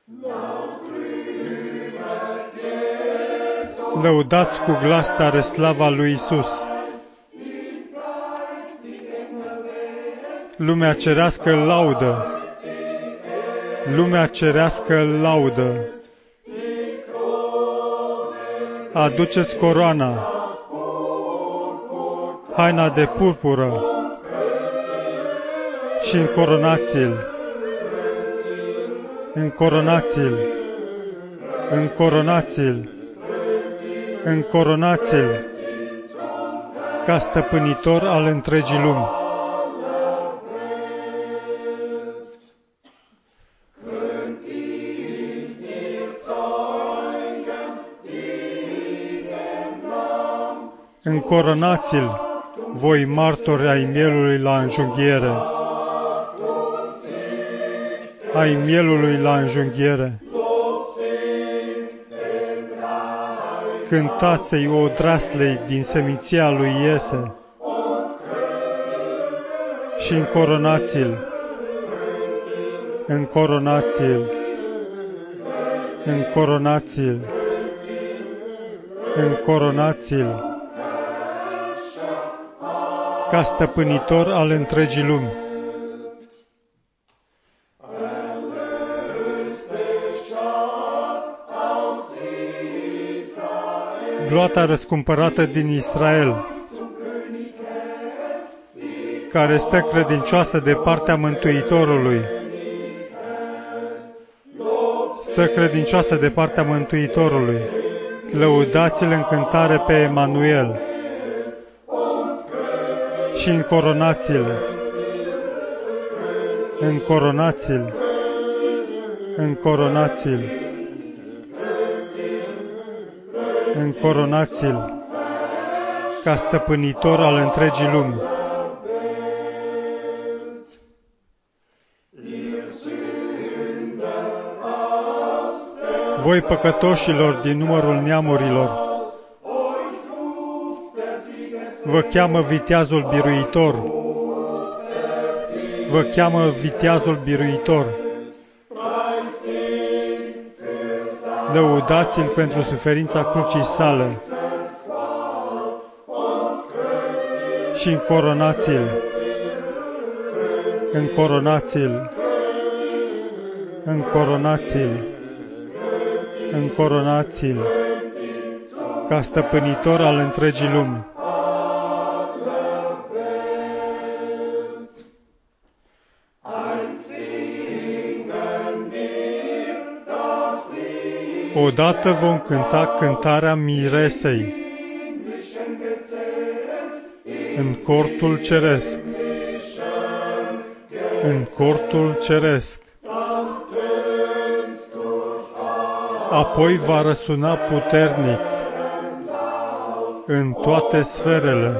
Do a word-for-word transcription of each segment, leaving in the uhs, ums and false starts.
Lăudați cu glas tare slava lui Isus. Lumea cerească îl laudă. Lumea cerească îl laudă. Aduceți coroana, haina de purpură și încoronați-l, încoronați-l, încoronați-l, încoronați-l ca stăpânitor al întregii lumi. Încoronați-l, voi martori ai mielului la înjunghiere, ai mielului la înjunghiere. Cântați-i o draslei din seminția lui Iese și încoronați-l, încoronați-l, încoronați-l, încoronați-l ca stăpânitor al întregii lumi. Gloata răscumpărată din Israel, care stă credincioasă de partea Mântuitorului, stă credincioasă de partea Mântuitorului. Lăudați-l în cântare pe Emanuel și încoronați-l, încoronați-l, încoronați-l, încoronați-l ca stăpânitor al întregii lumi. Voi păcătoșilor din numărul neamurilor, vă cheamă viteazul biruitor, vă cheamă viteazul biruitor. Lăudați-l pentru suferința crucii sale și încoronați-l, încoronați-l, încoronați-l, încoronați-l ca stăpânitor al întregii lumi. Odată vom cânta cântarea miresei în cortul ceresc, în cortul ceresc. Apoi va răsuna puternic în toate sferele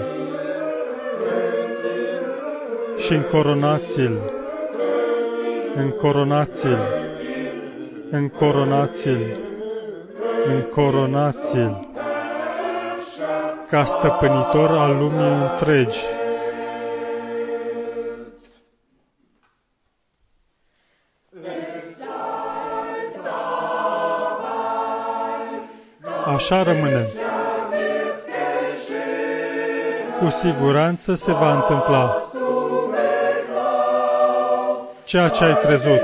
și încoronați-l, încoronați-l, încoronați-l, încoronați-l ca stăpânitor al lumii întregi. Așa rămâne. Cu siguranță se va întâmpla ceea ce ai crezut,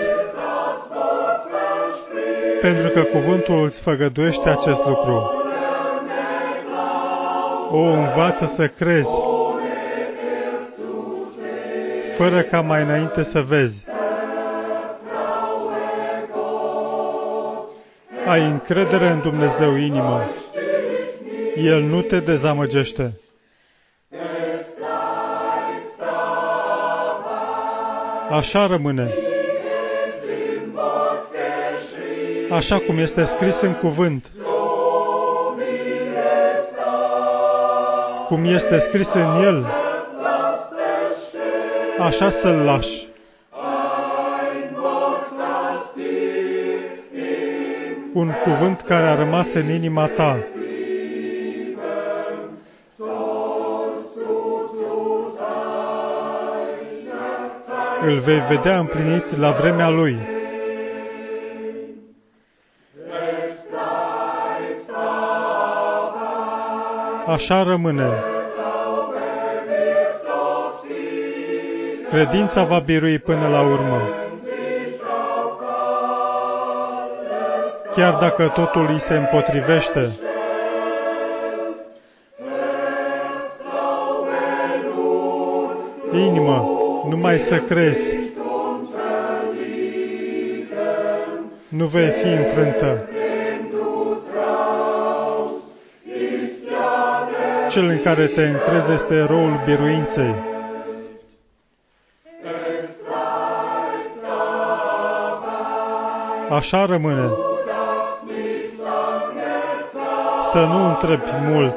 pentru că cuvântul îți făgăduiește acest lucru. O, învață să crezi, fără ca mai înainte să vezi. Ai încredere în Dumnezeu, inimă. El nu te dezamăgește. Așa rămâne. Așa cum este scris în cuvânt. Cum este scris în el, așa să-l lași. Un cuvânt care a rămas în inima ta. Îl vei vedea împlinit la vremea lui. așa rămâne. Credința va birui până la urmă. Chiar dacă totul îi se împotrivește. Inimă, numai să crezi. Nu vei fi înfrântă. Cel în care te încrezi este eroul biruinței. Așa rămâne. Să nu întrebi mult.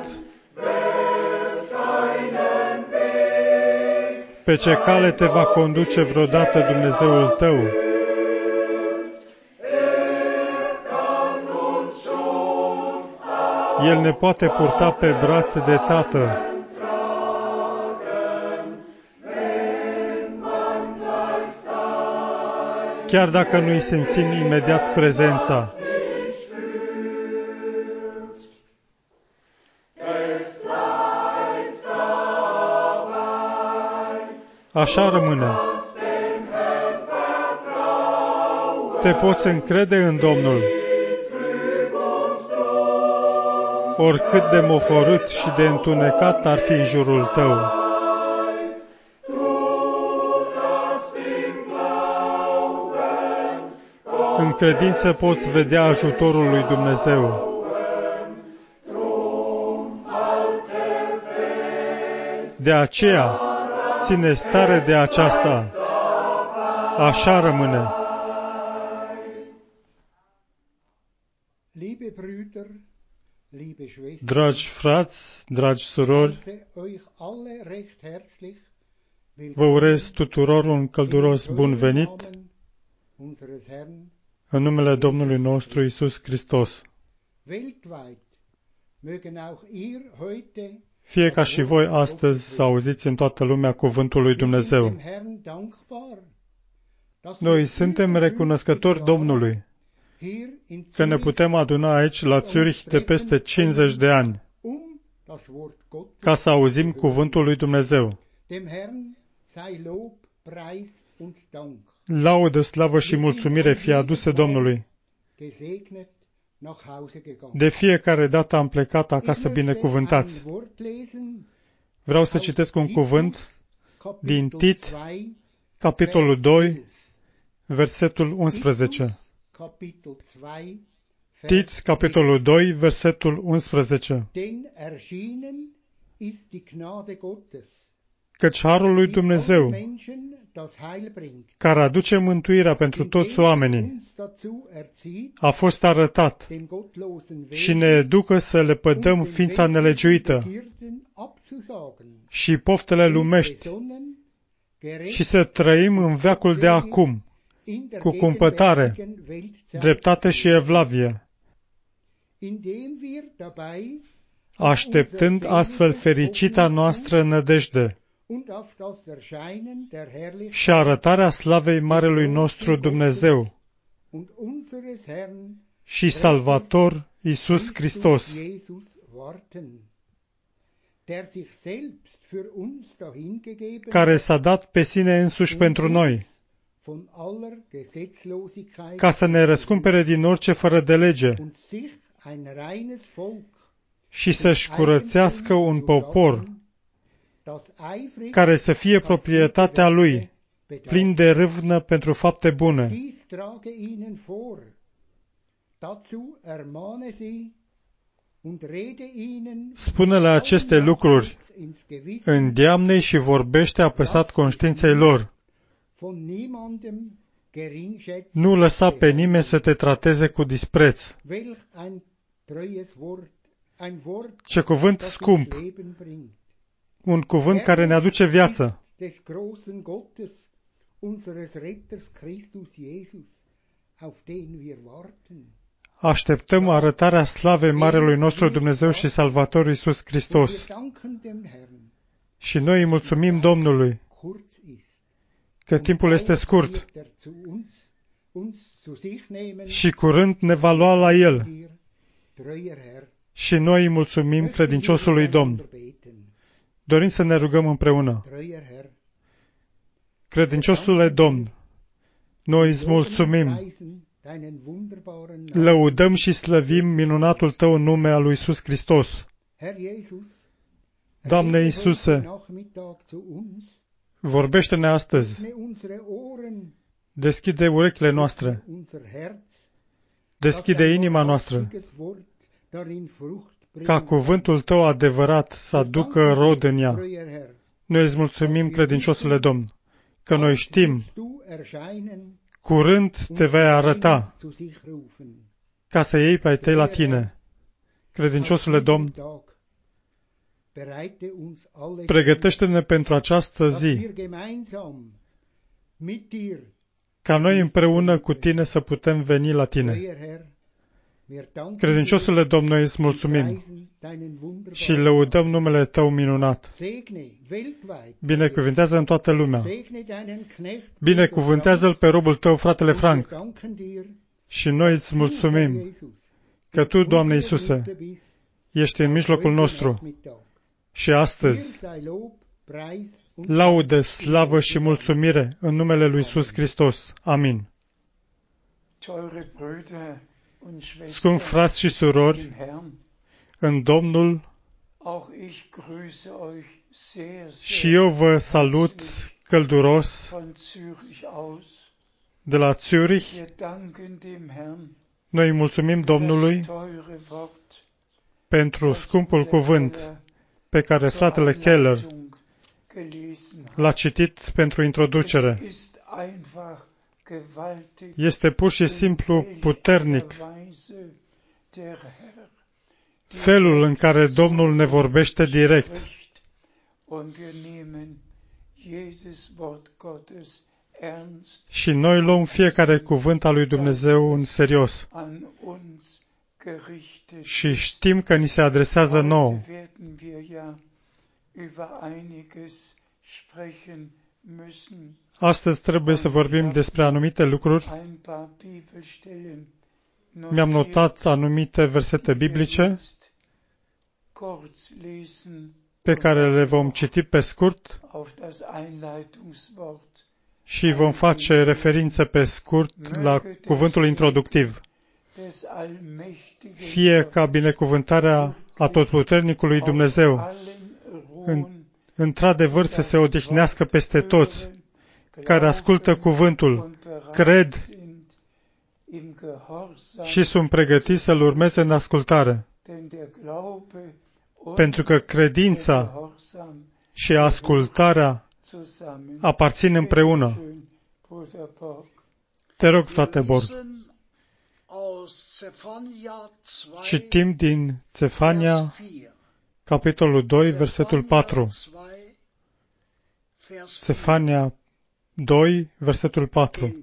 Pe ce cale te va conduce vreodată Dumnezeul tău? El ne poate purta pe brațe de tată. Chiar dacă nu-i simțim imediat prezența. Așa rămâne. Te poți încrede în Domnul. Oricât de mohorât și de întunecat ar fi în jurul tău. În credință poți vedea ajutorul lui Dumnezeu. De aceea, ține stare de aceasta. Așa rămâne. Dragi frați, dragi surori, vă urez tuturor un călduros bun venit în numele Domnului nostru Iisus Hristos. Fie ca și voi astăzi să auziți în toată lumea cuvântul lui Dumnezeu. Noi suntem recunoscători Domnului că ne putem aduna aici la Zurich de peste cincizeci de ani ca să auzim cuvântul lui Dumnezeu. Laudă, slavă și mulțumire fie aduse Domnului. De fiecare dată am plecat acasă binecuvântați. Vreau să citesc un cuvânt din Tit, capitolul doi, versetul unsprezece. Tit, capitolul doi, versetul unsprezece. Căci harul lui Dumnezeu, care aduce mântuirea pentru toți oamenii, a fost arătat și ne educă să le pădăm ființa nelegiuită și poftele lumești și să trăim în veacul de acum, cu cumpătare, dreptate și evlavie, așteptând astfel fericita noastră nădejde și arătarea slavei Marelui nostru Dumnezeu și Salvator Iisus Hristos, care s-a dat pe sine însuși pentru noi, ca să ne răscumpere din orice fără de lege și să-și curățească un popor care să fie proprietatea Lui, plin de râvnă pentru fapte bune. Spune-le aceste lucruri, îndeamnă-i și vorbește apăsat conștiinței lor. Nu lăsa pe nimeni să te trateze cu dispreț. Ce cuvânt scump! Un cuvânt care ne aduce viață. Așteptăm arătarea slavei Marelui nostru Dumnezeu și Salvator Iisus Hristos. Și noi îi mulțumim Domnului că timpul este scurt și curând ne va lua la El. Și noi îi mulțumim credinciosului Domn. Dorim să ne rugăm împreună. Credinciosule Domn, noi îți mulțumim, lăudăm și slăvim minunatul Tău nume al lui Iisus Hristos. Doamne Iisuse, vorbește-ne astăzi, deschide urechile noastre, deschide inima noastră, ca cuvântul Tău adevărat să aducă rod în ea. Noi îți mulțumim, credinciosule Domn, că noi știm, curând te vei arăta, ca să iei pe ai Tăi la Tine. Credinciosule Domn, pregătește-ne pentru această zi, ca noi împreună cu Tine să putem veni la Tine. Credinciosule Domn, noi îți mulțumim și lăudăm numele Tău minunat. Binecuvântează în toată lumea. Binecuvântează-l pe robul Tău, fratele Frank. Și noi îți mulțumim că Tu, Doamne Iisuse, ești în mijlocul nostru. Și astăzi, laudă, slavă și mulțumire în numele lui Iisus Hristos. Amin. Scumpi frați și surori, în Domnul, și eu vă salut călduros de la Zürich. Noi mulțumim Domnului pentru scumpul cuvânt pe care fratele Keller l-a citit pentru introducere. Este pur și simplu puternic felul în care Domnul ne vorbește direct. Și noi luăm fiecare cuvânt al lui Dumnezeu în serios. Și știm că ni se adresează nouă. Astăzi trebuie să vorbim despre anumite lucruri. Mi-am notat anumite versete biblice pe care le vom citi pe scurt și vom face referință pe scurt la cuvântul introductiv. Fie ca binecuvântarea atotputernicului Dumnezeu în, într-adevăr să se odihnească peste toți care ascultă cuvântul, cred și sunt pregătiți să-L urmeze în ascultare. Pentru că credința și ascultarea aparțin împreună. Te rog, frate Borg. Citim din Zefania, capitolul doi, versetul patru. Zefania doi, versetul patru.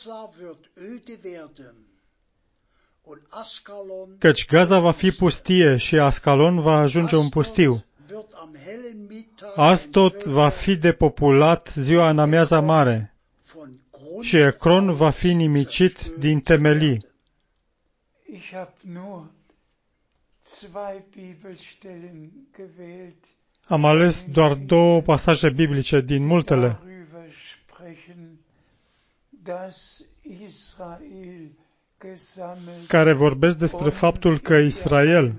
Căci Gaza va fi pustie și Ascalon va ajunge un pustiu. Astot va fi depopulat ziua în amiaza mare și Ecron va fi nimicit din temelii. Am ales doar două pasaje biblice din multele care vorbesc despre faptul că Israel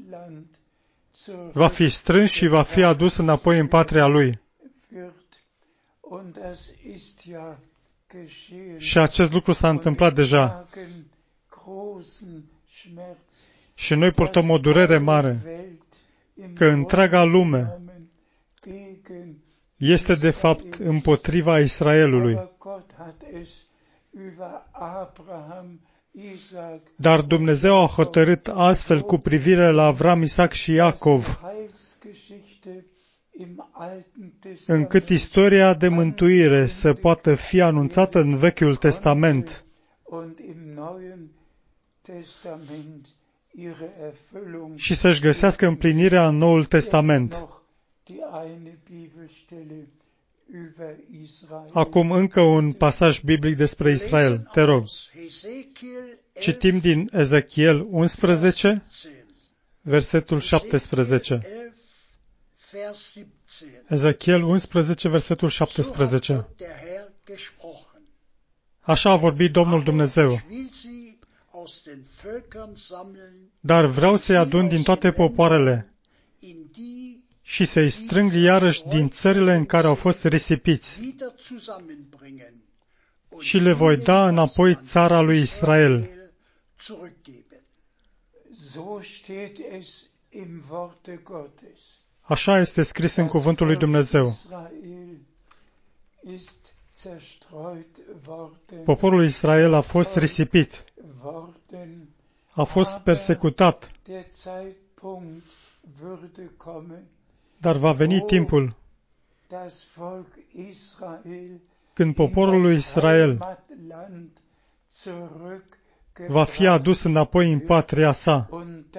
va fi strâns și va fi adus înapoi în patria lui. Și acest lucru s-a întâmplat deja. Și noi purtăm o durere mare că întreaga lume este de fapt împotriva Israelului. Dar Dumnezeu a hotărât astfel cu privire la Avram, Isaac și Iacov, încât istoria de mântuire să poată fi anunțată în Vechiul Testament și să-și găsească împlinirea în Noul Testament. Acum încă un pasaj biblic despre Israel. Te rog. Citim din Ezechiel unsprezece, versetul șaptesprezece. Ezechiel unsprezece, versetul șaptesprezece. Așa a vorbit Domnul Dumnezeu. Dar vreau să-i adun din toate popoarele și să-i strâng iarăși din țările în care au fost risipiți și le voi da înapoi țara lui Israel. Așa este scris în cuvântul lui Dumnezeu. Poporul Israel a fost risipit, a fost persecutat, dar va veni timpul când poporul lui Israel va fi adus înapoi în patria sa.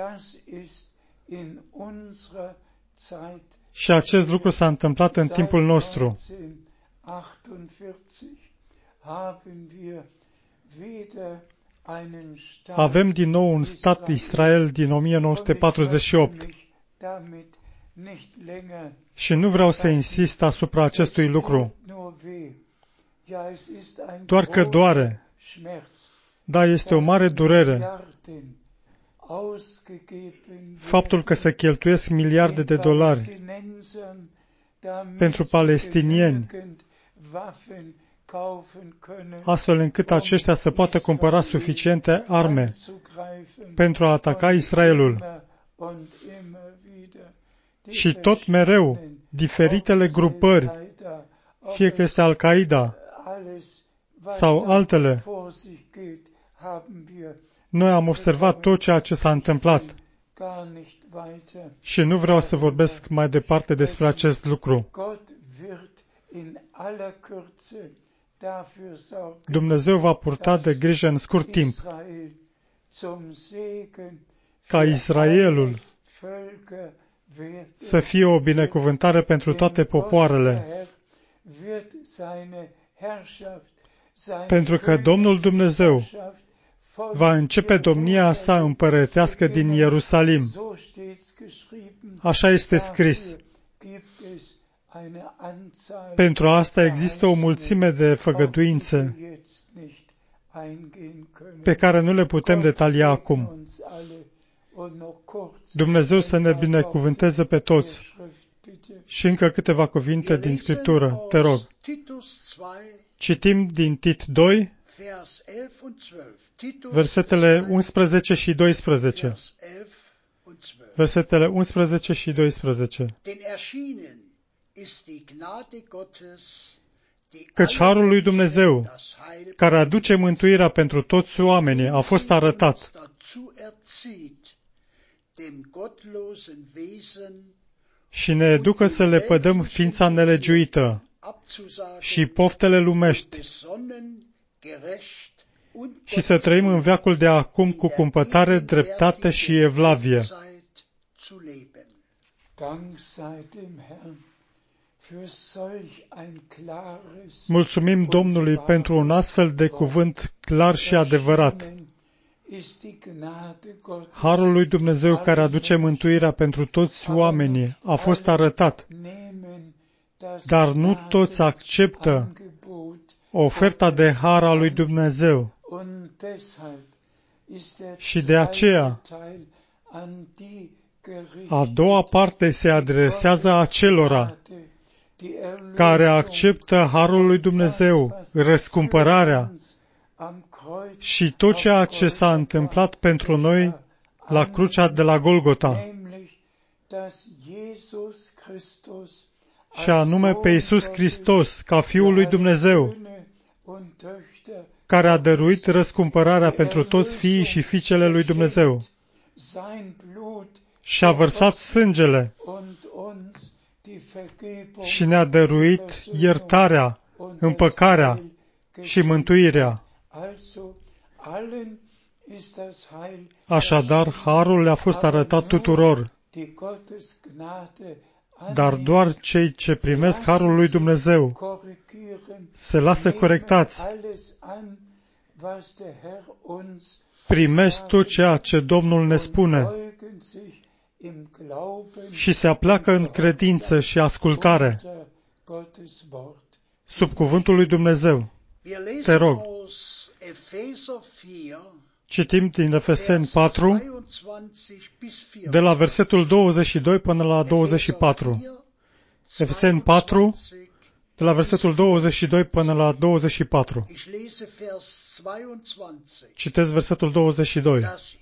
Și acest lucru s-a întâmplat în timpul nostru. Avem din nou un stat Israel din o mie nouă sute patruzeci și opt. Și nu vreau să insist asupra acestui lucru. Doar că doare. Da, este o mare durere. Faptul că se cheltuiesc miliarde de dolari pentru palestinieni, astfel încât aceștia să poată cumpăra suficiente arme pentru a ataca Israelul. Și tot mereu, diferitele grupări, fie că este Al-Qaeda sau altele, noi am observat tot ceea ce s-a întâmplat. Și nu vreau să vorbesc mai departe despre acest lucru. Dumnezeu va purta de grijă în scurt timp ca Israelul să fie o binecuvântare pentru toate popoarele, pentru că Domnul Dumnezeu va începe domnia sa împărătească din Ierusalim. Așa este scris. Pentru asta există o mulțime de făgăduințe pe care nu le putem detalia acum. Dumnezeu să ne binecuvânteze pe toți. Și încă câteva cuvinte din Scriptură, te rog. Citim din Tit doi, versetele unsprezece și doisprezece. Versetele unsprezece și doisprezece. Căci harul lui Dumnezeu, care aduce mântuirea pentru toți oamenii, a fost arătat. Și ne educă să le pădăm ființa nelegiuită și poftele lumești și să trăim în veacul de acum cu cumpătare, dreptate și evlavie. Mulțumim Domnului pentru un astfel de cuvânt clar și adevărat. Harul lui Dumnezeu care aduce mântuirea pentru toți oamenii a fost arătat, dar nu toți acceptă oferta de har a lui Dumnezeu. Și de aceea, a doua parte se adresează acelora care acceptă harul lui Dumnezeu, răscumpărarea și tot ceea ce s-a întâmplat pentru noi la crucea de la Golgota, și anume pe Iisus Hristos, ca Fiul lui Dumnezeu, care a dăruit răscumpărarea pentru toți fiii și fiicele lui Dumnezeu și a vărsat sângele și ne-a dăruit iertarea, împăcarea și mântuirea. Așadar, harul le-a fost arătat tuturor, dar doar cei ce primesc harul lui Dumnezeu se lasă corectați. Primesc tot ceea ce Domnul ne spune și se apleacă în credință și ascultare sub cuvântul lui Dumnezeu. Te rog, citim din Efeseni patru, de la versetul douăzeci și doi până la douăzeci și patru. Efeseni patru, de la versetul douăzeci și doi până la douăzeci și patru. Citesc versetul douăzeci și doi.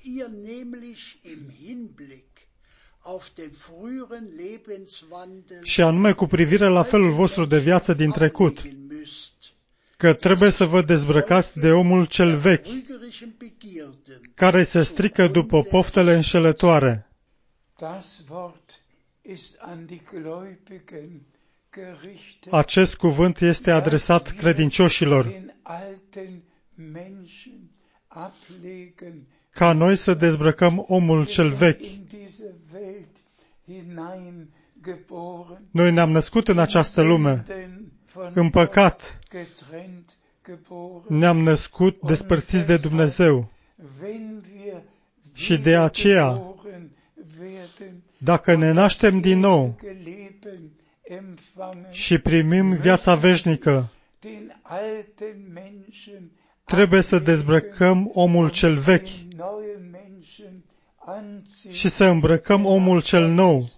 Și anume cu privire la felul vostru de viață din trecut, că trebuie să vă dezbrăcați de omul cel vechi, care se strică după poftele înșelătoare. Acest cuvânt este adresat credincioșilor, ca noi să dezbrăcăm omul cel vechi. Noi ne-am născut în această lume, în păcat, ne-am născut despărțiți de Dumnezeu. Și de aceea, dacă ne naștem din nou și primim viața veșnică, trebuie să dezbrăcăm omul cel vechi și să îmbrăcăm omul cel nou,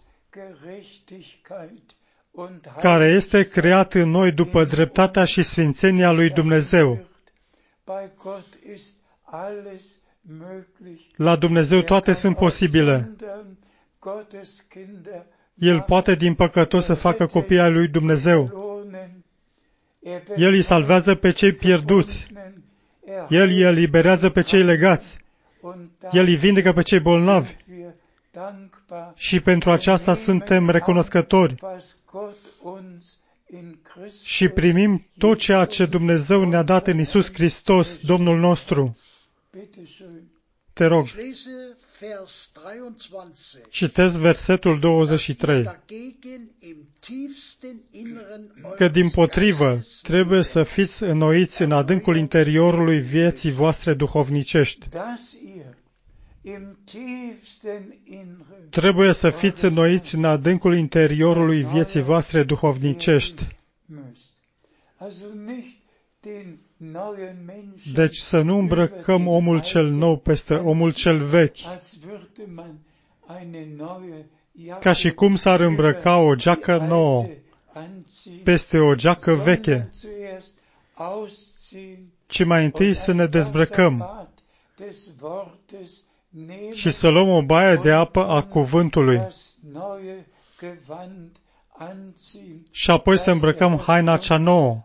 care este creat în noi după dreptatea și sfințenia lui Dumnezeu. La Dumnezeu toate sunt posibile. El poate din păcătos să facă copii ai lui Dumnezeu. El îi salvează pe cei pierduți. El îi eliberează pe cei legați. El îi vindecă pe cei bolnavi. Și pentru aceasta suntem recunoscători. Și primim tot ceea ce Dumnezeu ne-a dat în Iisus Hristos, Domnul nostru. Te rog, citesc versetul douăzeci și trei. Că dimpotrivă trebuie să fiți înnoiți în adâncul interiorului vieții voastre duhovnicești. Trebuie să fiți înnoiți în adâncul interiorului vieții voastre duhovnicești. Deci să nu îmbrăcăm omul cel nou peste omul cel vechi, ca și cum s-ar îmbrăca o geacă nouă peste o geacă veche, ci mai întâi să ne dezbrăcăm și să luăm o baie de apă a cuvântului și apoi să îmbrăcăm haina cea nouă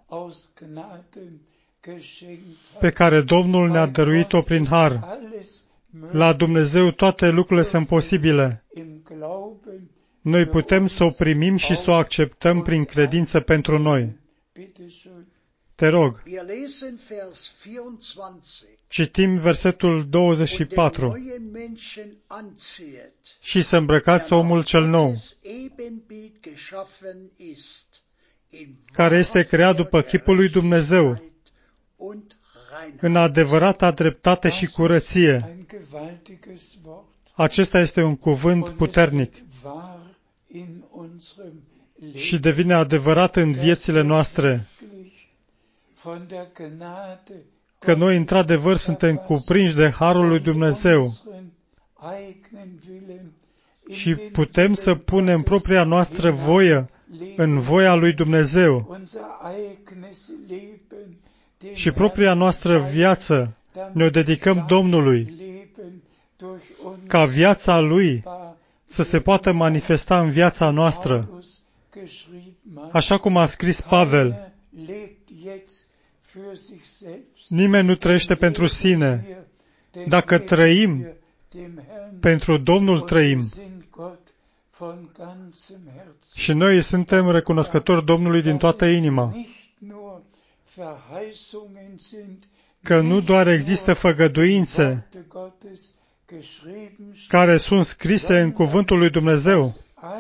pe care Domnul ne-a dăruit-o prin har. La Dumnezeu toate lucrurile sunt posibile. Noi putem să o primim și să o acceptăm prin credință pentru noi. Te rog, citim versetul douăzeci și patru. Și să îmbrăcați omul cel nou, care este creat după chipul lui Dumnezeu, în adevărata dreptate și curăție. Acesta este un cuvânt puternic și devine adevărat în viețile noastre, că noi într-adevăr suntem cuprinși de harul lui Dumnezeu și putem să punem propria noastră voie în voia lui Dumnezeu și propria noastră viață ne-o dedicăm Domnului, ca viața Lui să se poată manifesta în viața noastră. Așa cum a scris Pavel, nimeni nu trăiește pentru sine. Dacă trăim, pentru Domnul trăim. Și noi suntem recunoscători Domnului din toată inima. Că nu doar există făgăduințe care sunt scrise în cuvântul lui Dumnezeu,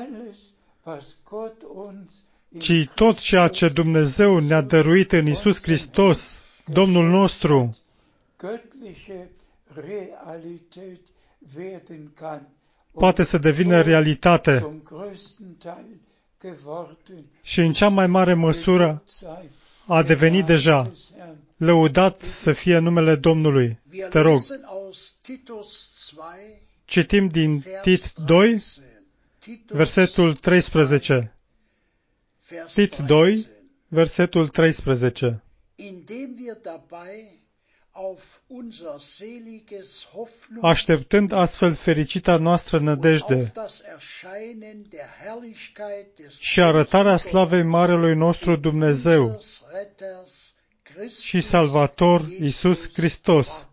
ci tot ceea ce Dumnezeu ne-a dăruit în Iisus Hristos, Domnul nostru, poate să devină realitate și în cea mai mare măsură a devenit deja. Lăudat să fie numele Domnului. Te rog. Citim din Tit doi, versetul treisprezece. Tit doi, versetul treisprezece. Așteptând astfel fericita noastră nădejde și arătarea slavei Marelui nostru Dumnezeu și Salvator Iisus Hristos.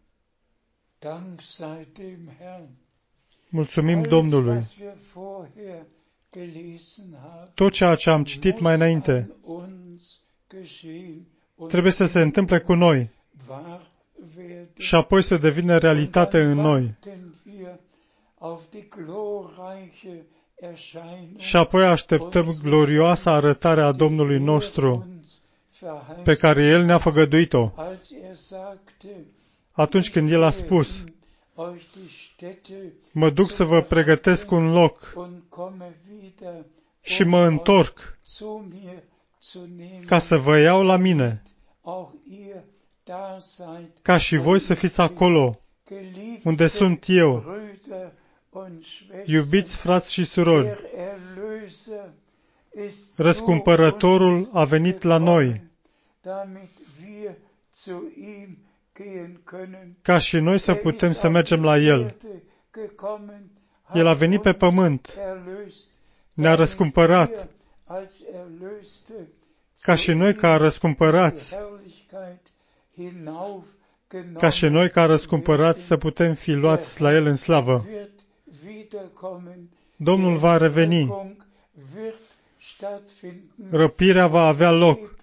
Mulțumim Domnului. Tot ceea ce am citit mai înainte trebuie să se întâmple cu noi și apoi să devină realitate în noi. Și apoi așteptăm glorioasa arătare a Domnului nostru, pe care El ne-a făgăduit-o. Atunci când El a spus, mă duc să vă pregătesc un loc și mă întorc ca să vă iau la mine, ca și voi să fiți acolo unde sunt eu. Iubiți frați și surori, Răscumpărătorul a venit la noi, ca și noi să putem să mergem la El. El a venit pe pământ, ne-a răscumpărat, ca și noi ca răscumpărați, ca și noi ca răscumpărați să putem fi luați la El în slavă. Domnul va reveni. Răpirea va avea loc.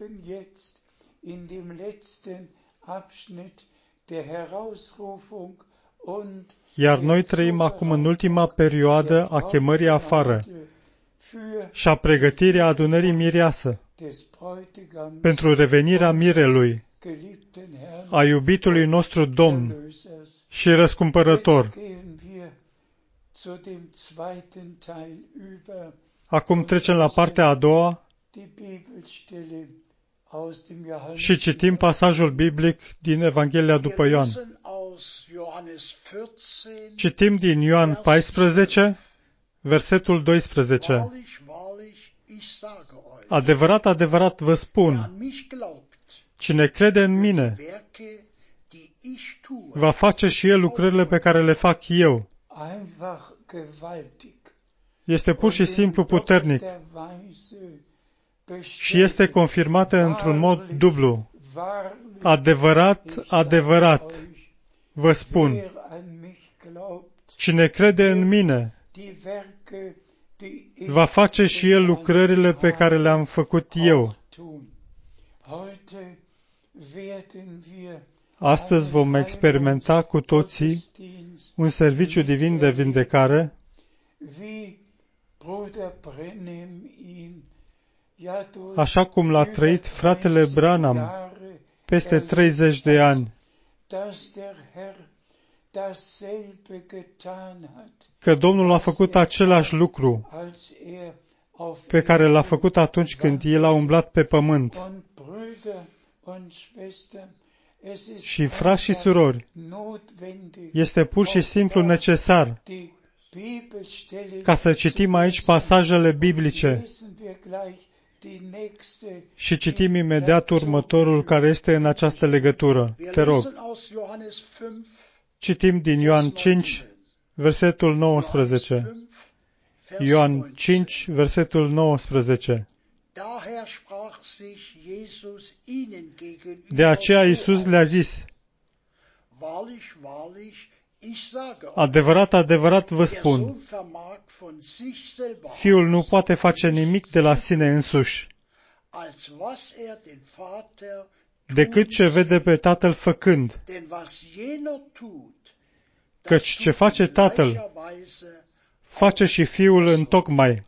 Iar noi trăim acum în ultima perioadă a chemării afară și a pregătirii adunării mireasă pentru revenirea mirelui, a iubitului nostru Domn și Răscumpărător. Acum trecem la partea a doua și citim pasajul biblic din Evanghelia după Ioan. Citim din Ioan paisprezece, versetul doisprezece. Adevărat, adevărat vă spun, cine crede în mine, va face și el lucrările pe care le fac eu. Este pur și simplu puternic și este confirmată într-un mod dublu. Adevărat, adevărat vă spun, cine crede în mine, va face și el lucrările pe care le-am făcut eu. Astăzi vom experimenta cu toții un serviciu divin de vindecare, așa cum l-a trăit fratele Branham peste treizeci de ani, că Domnul a făcut același lucru pe care l-a făcut atunci când El a umblat pe pământ. Și, frați și surori, este pur și simplu necesar ca să citim aici pasajele biblice și citim imediat următorul care este în această legătură. Te rog. Citim din Ioan cinci, versetul nouăsprezece. Ioan cinci, versetul nouăsprezece. De aceea Iisus le-a zis, adevărat, adevărat vă spun, Fiul nu poate face nimic de la sine însuși, decât ce vede pe Tatăl făcând, căci ce face Tatăl, face și Fiul întocmai.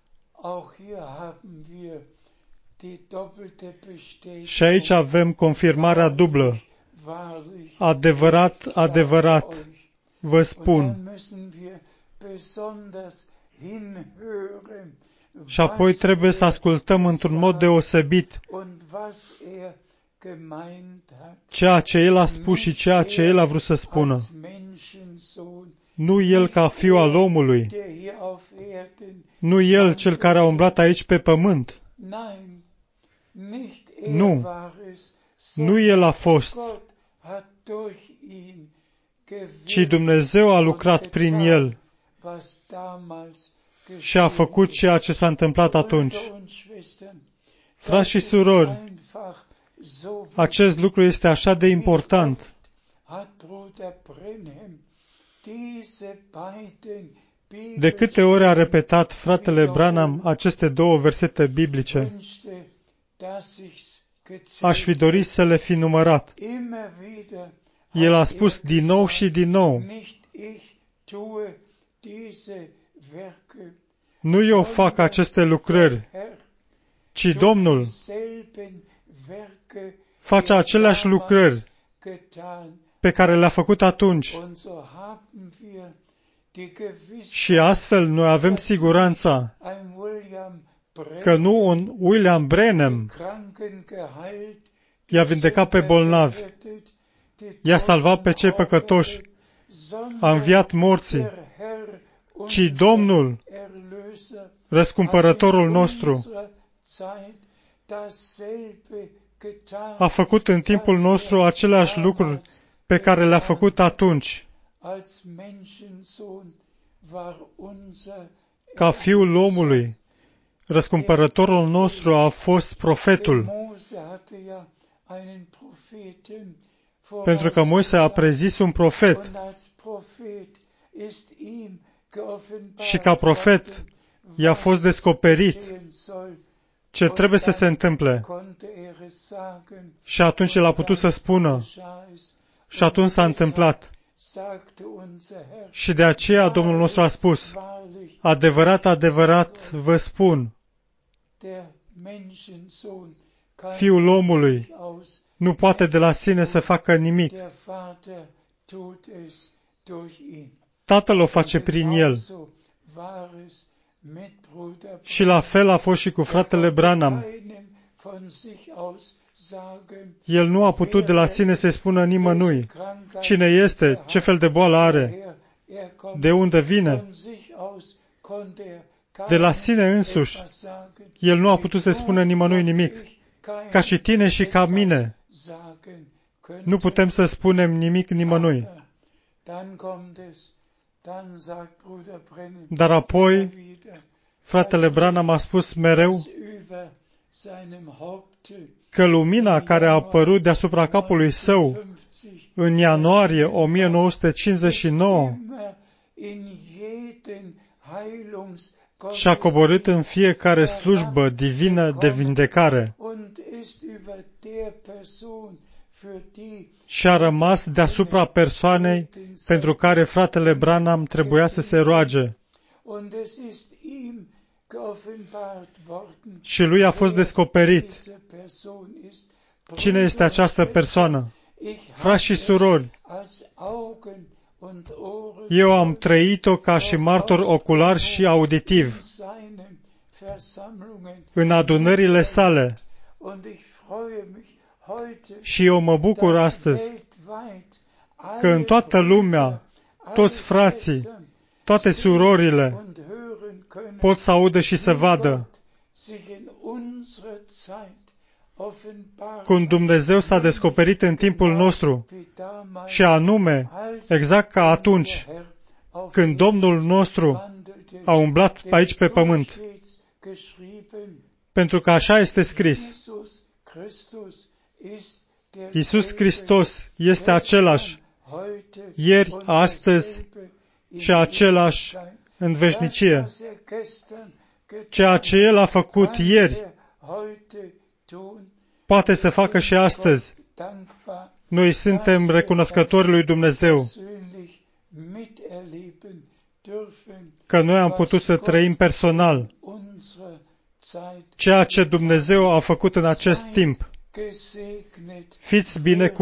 Și aici avem confirmarea dublă. Adevărat, adevărat, vă spun. Și apoi trebuie să ascultăm într-un mod deosebit ceea ce El a spus și ceea ce El a vrut să spună. Nu El ca Fiul al omului, nu El cel care a umblat aici pe pământ. Nu, nu El a fost, ci Dumnezeu a lucrat prin El și a făcut ceea ce s-a întâmplat atunci. Frați și surori, acest lucru este așa de important. De câte ori a repetat fratele Branham aceste două versete biblice? Aș fi dorit să le fi numărat. El a spus din nou și din nou: nu eu fac aceste lucrări, ci Domnul face aceleași lucrări pe care le-a făcut atunci. Și astfel noi avem siguranța că nu un William Branham i-a vindecat pe bolnavi, i-a salvat pe cei păcătoși, a înviat morții, ci Domnul, răscumpărătorul nostru, a făcut în timpul nostru aceleași lucruri pe care le-a făcut atunci. Ca Fiul omului, răscumpărătorul nostru a fost profetul. Pentru că Moise a prezis un profet. Și ca profet i-a fost descoperit ce trebuie să se întâmple. Și atunci el a putut să spună. Și atunci s-a întâmplat. Și de aceea Domnul nostru a spus: adevărat, adevărat vă spun, Fiul omului nu poate de la sine să facă nimic. Tatăl o face prin el. Și la fel a fost și cu fratele Branham. El nu a putut de la sine să-i spună nimănui cine este, ce fel de boală are, de unde vine. De la sine însuși, el nu a putut să spună nimănui nimic. Ca și tine și ca mine, nu putem să spunem nimic nimănui. Dar apoi, fratele Branham a spus mereu că lumina care a apărut deasupra capului său în ianuarie o mie nouă sute cincizeci și nouă și-a coborât în fiecare slujbă divină de vindecare și a rămas deasupra persoanei pentru care fratele Branham trebuia să se roage. Și lui a fost descoperit cine este această persoană. Frați și surori, eu am trăit-o ca și martor ocular și auditiv în adunările sale și eu mă bucur astăzi că în toată lumea, toți frații, toate surorile pot să audă și să vadă cum Dumnezeu s-a descoperit în timpul nostru și anume, exact ca atunci când Domnul nostru a umblat aici pe pământ. Pentru că așa este scris. Iisus Hristos este același ieri, astăzi și același în veșnicie. Ceea ce El a făcut ieri poate să facă și astăzi. Noi suntem recunoscători lui Dumnezeu că noi am putut să trăim personal ceea ce Dumnezeu a făcut în acest timp. Fiți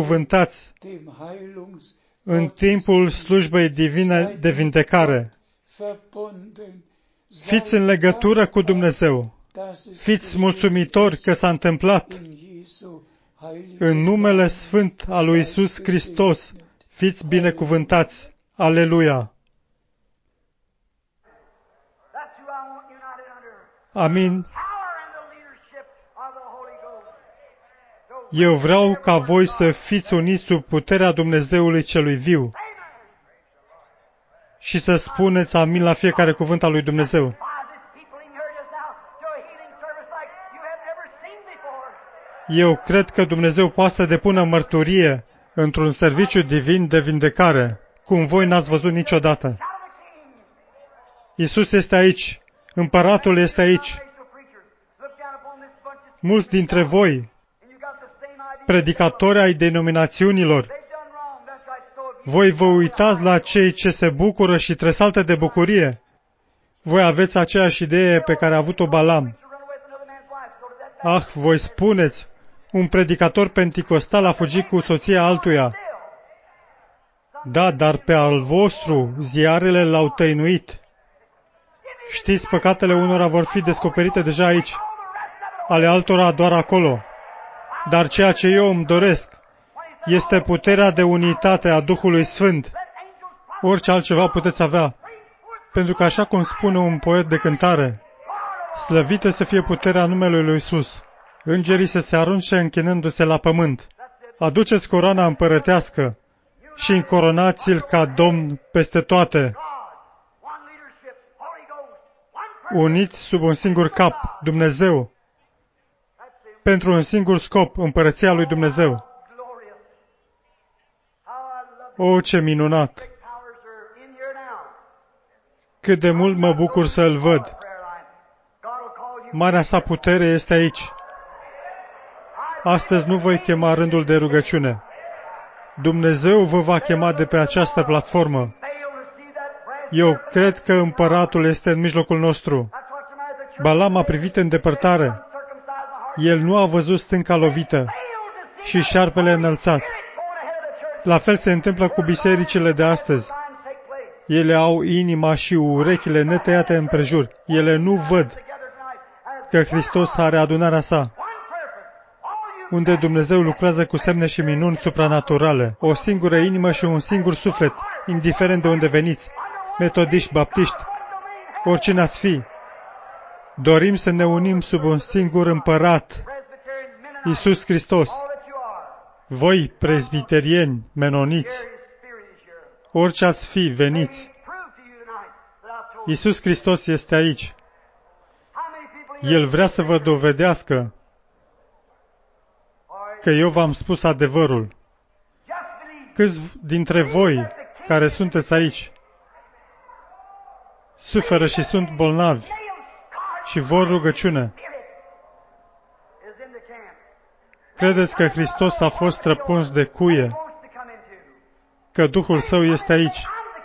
binecuvântați în timpul slujbei divine de vindecare. Fiți în legătură cu Dumnezeu. Fiți mulțumitori că s-a întâmplat. În numele sfânt al lui Iisus Hristos, fiți binecuvântați. Aleluia! Amin. Eu vreau ca voi să fiți uniți sub puterea Dumnezeului celui viu și să spuneți amin la fiecare cuvânt al lui Dumnezeu. Eu cred că Dumnezeu poate să depună mărturie într-un serviciu divin de vindecare, cum voi n-ați văzut niciodată. Iisus este aici. Împăratul este aici. Mulți dintre voi, predicatori ai denominațiunilor, voi vă uitați la cei ce se bucură și tresaltă de bucurie. Voi aveți aceeași idee pe care a avut-o Balam. Ah, voi spuneți, un predicator penticostal a fugit cu soția altuia. Da, dar pe al vostru ziarele l-au tăinuit. Știți, păcatele unora vor fi descoperite deja aici, ale altora doar acolo. Dar ceea ce eu îmi doresc este puterea de unitate a Duhului Sfânt. Orice altceva puteți avea. Pentru că așa cum spune un poet de cântare, slăvită să fie puterea numelui lui Iisus. Îngerii să se arunce închinându-se la pământ. Aduceți coroana împărătească și încoronați-l ca Domn peste toate. Uniți sub un singur cap, Dumnezeu, pentru un singur scop, împărăția lui Dumnezeu. O, ce minunat! Cât de mult mă bucur să îl văd. Marea sa putere este aici. Astăzi nu voi chema rândul de rugăciune. Dumnezeu vă va chema de pe această platformă. Eu cred că împăratul este în mijlocul nostru. Balam a privit în depărtare. El nu a văzut stânca lovită și șarpele înălțat. La fel se întâmplă cu bisericile de astăzi. Ele au inima și urechile netăiate împrejur. Ele nu văd că Hristos are adunarea sa, unde Dumnezeu lucrează cu semne și minuni supranaturale. O singură inimă și un singur suflet, indiferent de unde veniți, metodiști, baptiști, oricine ați fi. Dorim să ne unim sub un singur împărat, Iisus Hristos. Voi, prezbiterieni, menoniți, orice ați fi, veniți. Iisus Hristos este aici. El vrea să vă dovedească că eu v-am spus adevărul. Câți dintre voi care sunteți aici suferă și sunt bolnavi și vor rugăciune? Credeți că Hristos a fost străpuns de cuie, că Duhul Său este aici?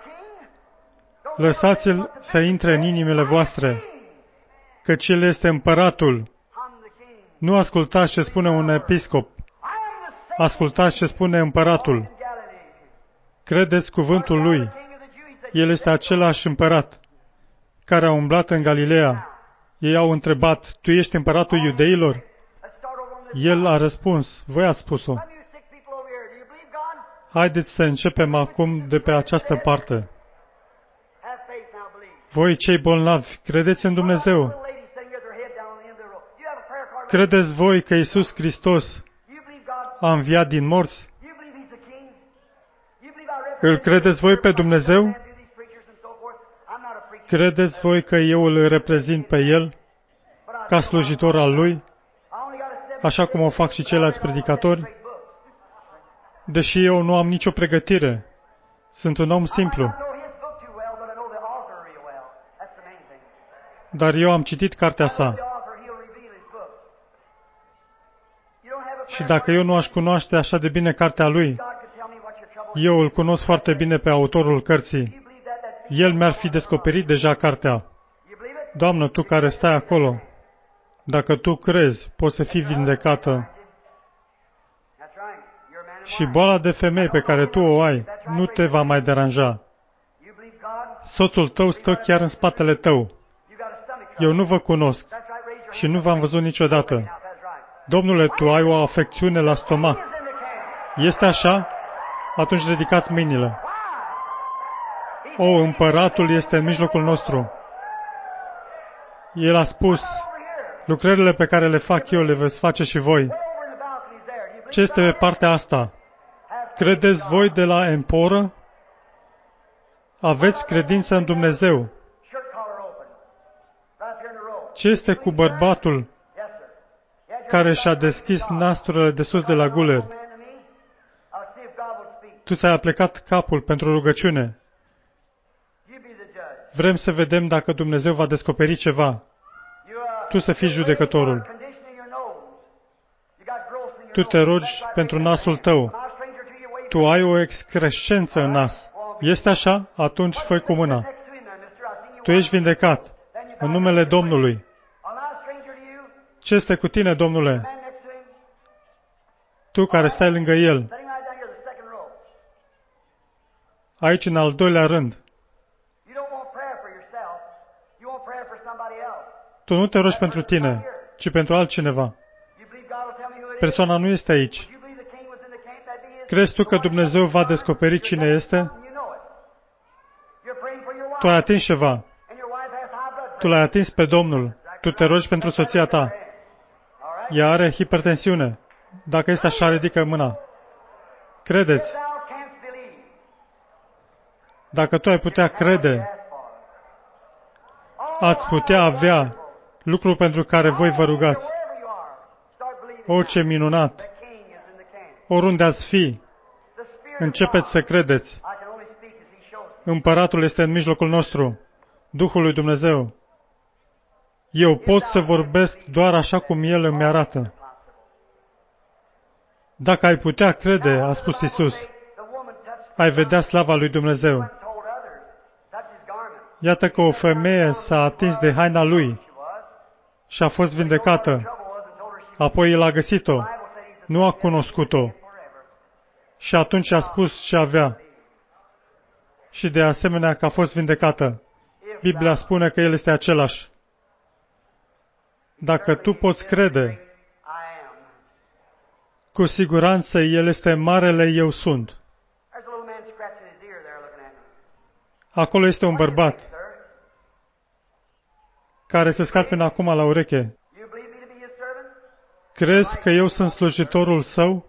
Lăsați-L să intre în inimile voastre, căci El este împăratul. Nu ascultați ce spune un episcop. Ascultați ce spune împăratul. Credeți cuvântul Lui. El este același împărat care a umblat în Galileea. Ei au întrebat, tu ești împăratul iudeilor? El a răspuns, voi ați spus-o. Haideți să începem acum de pe această parte. Voi, cei bolnavi, credeți în Dumnezeu? Credeți voi că Iisus Hristos a înviat din morți? Îl credeți voi pe Dumnezeu? Credeți voi că eu îl reprezint pe El ca slujitor al Lui, așa cum o fac și ceilalți predicatori? Deși eu nu am nicio pregătire, sunt un om simplu. Dar eu am citit cartea sa. Și dacă eu nu aș cunoaște așa de bine cartea lui, eu îl cunosc foarte bine pe autorul cărții. El mi-ar fi descoperit deja cartea. Doamnă, tu care stai acolo, dacă tu crezi, poți să fii vindecată. Și boala de femei pe care tu o ai nu te va mai deranja. Soțul tău stă chiar în spatele tău. Eu nu vă cunosc și nu v-am văzut niciodată. Domnule, tu ai o afecțiune la stomac. Este așa? Atunci ridicați mâinile. O, împăratul este în mijlocul nostru. El a spus, lucrările pe care le fac eu le veți face și voi. Ce este pe partea asta? Credeți voi de la Emporă? Aveți credință în Dumnezeu. Ce este cu bărbatul care și-a deschis nasturile de sus de la guler? Tu ți-ai aplecat capul pentru rugăciune. Vrem să vedem dacă Dumnezeu va descoperi ceva. Tu să fii judecătorul. Tu te rogi pentru nasul tău. Tu ai o excrescență în nas. Este așa? Atunci fă cu mâna. Tu ești vindecat. În numele Domnului. Ce este cu tine, Domnule? Tu care stai lângă el. Aici, în al doilea rând. Tu nu te rogi pentru tine, ci pentru altcineva. Persoana nu este aici. Crezi tu că Dumnezeu va descoperi cine este? Tu ai atins ceva. Tu l-ai atins pe Domnul. Tu te rogi pentru soția ta. Ea are hipertensiune. Dacă este așa, ridică mâna. Credeți. Dacă tu ai putea crede, ați putea avea lucrul pentru care voi vă rugați. O, ce minunat! Oriunde ați fi, începeți să credeți. Împăratul este în mijlocul nostru, Duhul lui Dumnezeu. Eu pot să vorbesc doar așa cum El îmi arată. Dacă ai putea crede, a spus Iisus, ai vedea slava lui Dumnezeu. Iată că o femeie s-a atins de haina lui și a fost vindecată. Apoi el a găsit-o, nu a cunoscut-o. Și atunci a spus ce avea. Și de asemenea că a fost vindecată. Biblia spune că El este același. Dacă tu poți crede, cu siguranță El este marele Eu sunt. Acolo este un bărbat care se scarpină acum la ureche. Crezi că eu sunt slujitorul său?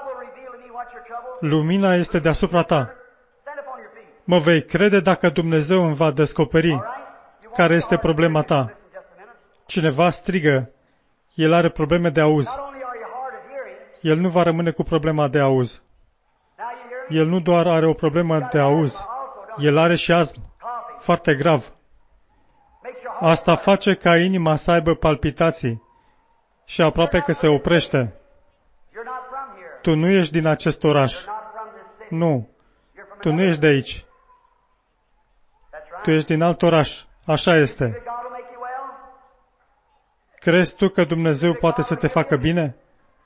Lumina este deasupra ta. Mă vei crede dacă Dumnezeu îmi va descoperi care este problema ta. Cineva strigă, el are probleme de auz. El nu va rămâne cu problema de auz. El nu doar are o problemă de auz, el are și astm, foarte grav. Asta face ca inima să aibă palpitații și aproape că se oprește. Tu nu ești din acest oraș. Nu. Tu nu ești de aici. Tu ești din alt oraș. Așa este. Crezi tu că Dumnezeu poate să te facă bine?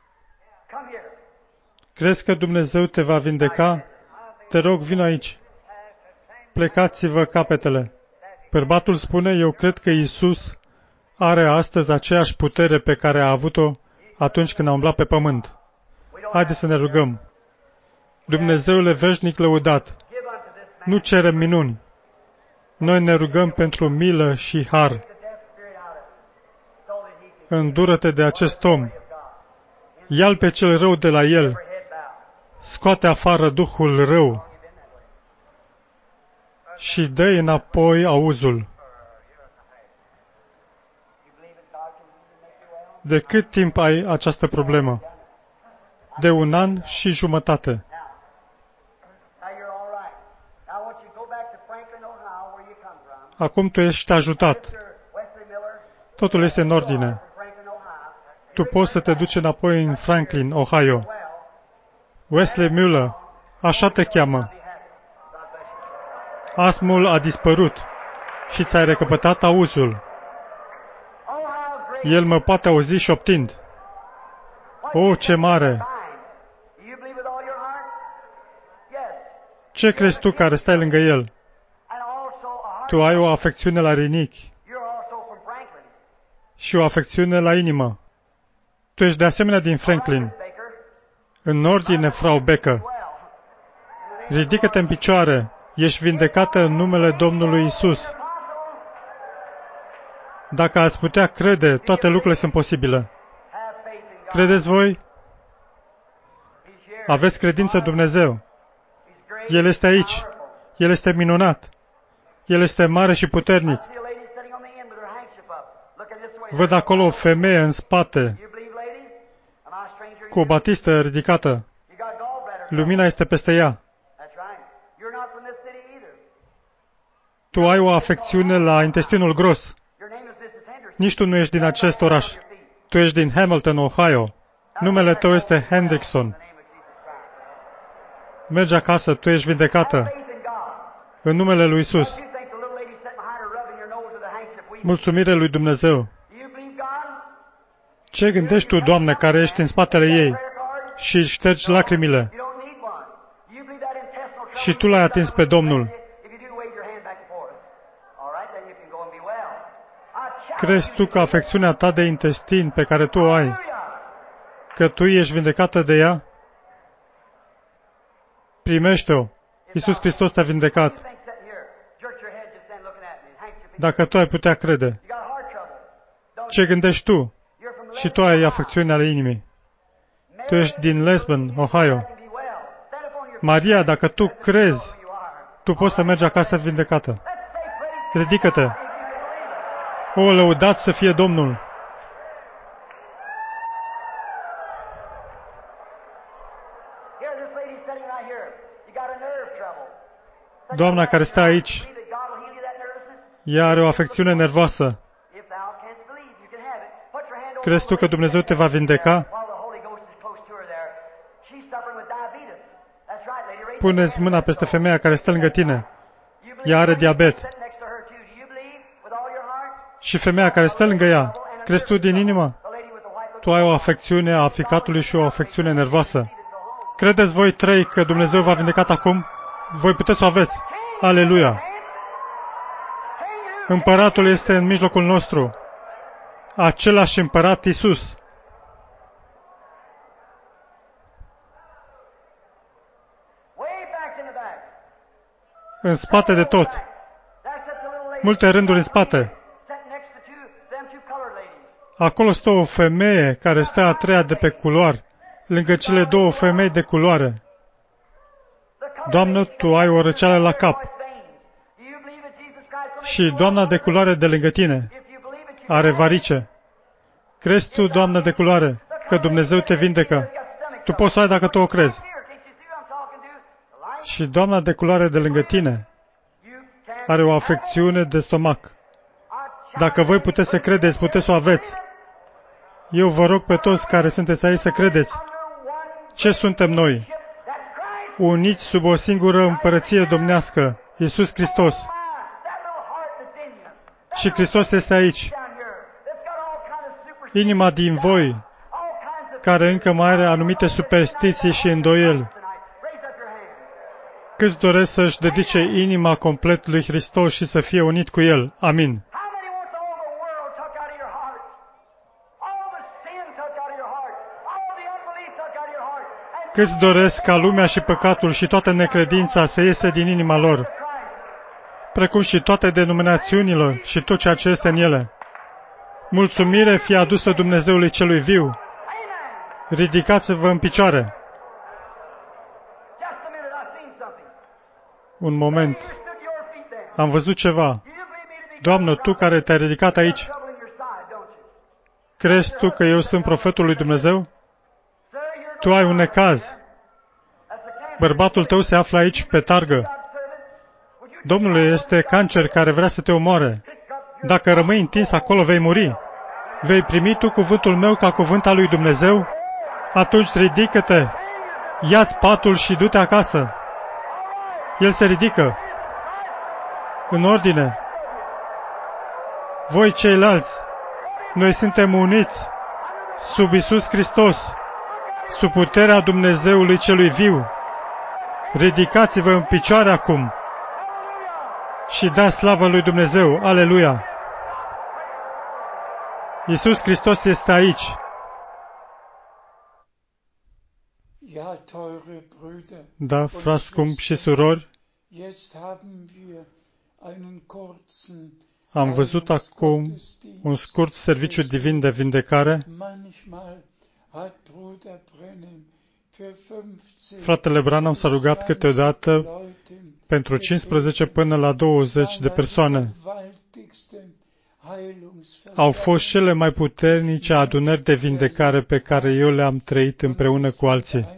Crezi că Dumnezeu te va vindeca? Te rog, vino aici. Plecați-vă capetele. Bărbatul spune, eu cred că Iisus are astăzi aceeași putere pe care a avut-o atunci când a umblat pe pământ. Haideți să ne rugăm. Dumnezeule veșnic lăudat, nu cerem minuni. Noi ne rugăm pentru milă și har. Îndură-te de acest om. Ia-l pe cel rău de la el. Scoate afară duhul rău. Și dă-i înapoi auzul. De cât timp ai această problemă? De un an și jumătate. Acum tu ești ajutat. Totul este în ordine. Tu poți să te duci înapoi în Franklin, Ohio. Wesley Mueller, așa te cheamă. Astmul a dispărut și ți-ai recăpătat auzul. El mă poate auzi șoptind. O, ce mare! Ce crezi tu care stai lângă el? Tu ai o afecțiune la rinichi și o afecțiune la inimă. Tu ești de asemenea din Franklin. În ordine, Frau Becker. Ridică-te în picioare. Ești vindecată în numele Domnului Isus. Dacă ați putea crede, toate lucrurile sunt posibile. Credeți voi? Aveți credință în Dumnezeu. El este aici. El este minunat. El este mare și puternic. Văd acolo o femeie în spate, cu o batistă ridicată. Lumina este peste ea. Tu ai o afecțiune la intestinul gros. Nici tu nu ești din acest oraș. Tu ești din Hamilton, Ohio. Numele tău este Hendrickson. Mergi acasă, tu ești vindecată. În numele lui Isus. Mulțumire lui Dumnezeu. Ce gândești tu, Doamne, care ești în spatele ei și ștergi lacrimile? Și tu l-ai atins pe Domnul. Crezi tu că afecțiunea ta de intestin pe care tu o ai, că tu ești vindecată de ea? Primește-o. Iisus Hristos te-a vindecat. Dacă tu ai putea crede. Ce gândești tu? Și tu ai afecțiunea ale inimii. Tu ești din Lisbon, Ohio. Maria, dacă tu crezi, tu poți să mergi acasă vindecată. Ridică-te. O, lăudat să fie Domnul! Doamna care stă aici, ea are o afecțiune nervoasă. Crezi tu că Dumnezeu te va vindeca? Puneți mâna peste femeia care stă lângă tine. Ea are diabet. Și femeia care stă lângă ea, crezi tu din inimă? Tu ai o afecțiune a ficatului și o afecțiune nervoasă. Credeți voi trei că Dumnezeu v-a vindecat acum? Voi puteți să o aveți. Aleluia! Împăratul este în mijlocul nostru. Același împărat Iisus. În spate de tot. Multe rânduri în spate. Acolo stă o femeie care stă a treia de pe culoar, lângă cele două femei de culoare. Doamnă, tu ai o răceală la cap. Și doamna de culoare de lângă tine are varice. Crezi tu, doamnă de culoare, că Dumnezeu te vindecă? Tu poți să ai dacă tu o crezi. Și doamna de culoare de lângă tine are o afecțiune de stomac. Dacă voi puteți să credeți, puteți să o aveți. Eu vă rog pe toți care sunteți aici să credeți. Ce suntem noi? Uniți sub o singură împărăție domnească, Iisus Hristos. Și Hristos este aici. Inima din voi, care încă mai are anumite superstiții și îndoieli. Câți doresc să-și dedice inima complet lui Hristos și să fie unit cu El? Amin. Câți doresc ca lumea și păcatul și toată necredința să iese din inima lor, precum și toate denominațiunilor și tot ceea ce este în ele? Mulțumire fie adusă Dumnezeului celui viu. Ridicați-vă în picioare. Un moment. Am văzut ceva. Doamnă, tu care te-ai ridicat aici, crezi tu că eu sunt profetul lui Dumnezeu? Tu ai un necaz. Bărbatul tău se află aici pe targă. Domnul este cancer care vrea să te omoare. Dacă rămâi întins acolo, vei muri. Vei primi tu cuvântul meu ca cuvânt al lui Dumnezeu? Atunci ridică-te, ia-ți patul și du-te acasă. El se ridică. În ordine. Voi ceilalți, noi suntem uniți sub Iisus Hristos, sub puterea Dumnezeului celui viu. Ridicați-vă în picioare acum. și dați slavă lui Dumnezeu. Aleluia! Iisus Hristos este aici. Da, frați scumpi și surori, am văzut acum un scurt serviciu divin de vindecare. Fratele Branham s-a rugat câteodată pentru cincisprezece până la douăzeci de persoane. Au fost cele mai puternice adunări de vindecare pe care eu le-am trăit împreună cu alții.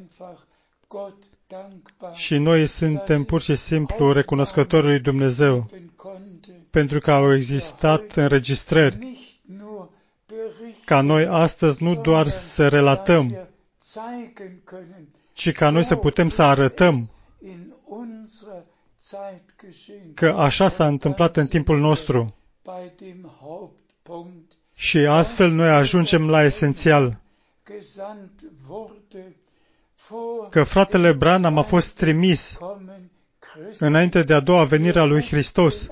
Și noi suntem pur și simplu recunoscători lui Dumnezeu pentru că au existat înregistrări ca noi astăzi nu doar să relatăm, ci ca noi să putem să arătăm că așa s-a întâmplat în timpul nostru. Și astfel noi ajungem la esențial, că fratele Branham a fost trimis înainte de a doua venire a lui Hristos.